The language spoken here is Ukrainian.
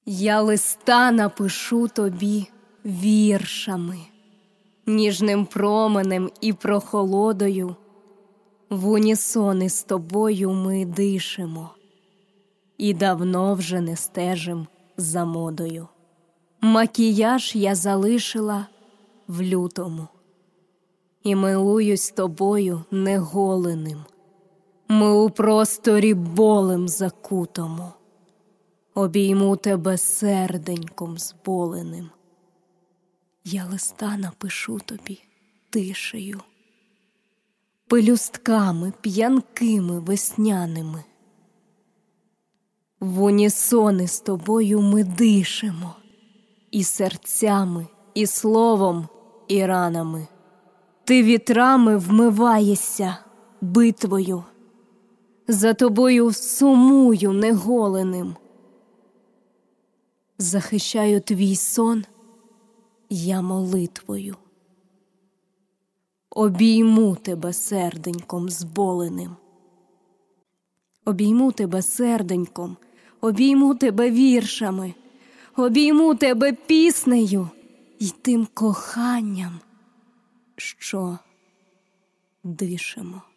Я листа напишу тобі віршами, ніжним променем і прохолодою. В унісон із тобою ми дишимо, і давно вже не стежим за модою. Макіяж я залишила в лютому, і милуюсь тобою неголеним. Ми у просторі болем закутому. Обійму тебе серденьком зболеним. Я листа напишу тобі тишею, пелюстками п'янкими весняними. В унісон із тобою ми дишимо, і серцями, і словом, і ранами. Ти вітрами вмиваєшся битвою, за тобою сумую неголеним. Захищаю твій сон я молитвою. Обійму тебе серденьком зболеним. Обійму тебе серденьком, обійму тебе віршами, обійму тебе піснею й тим коханням, що дишимо.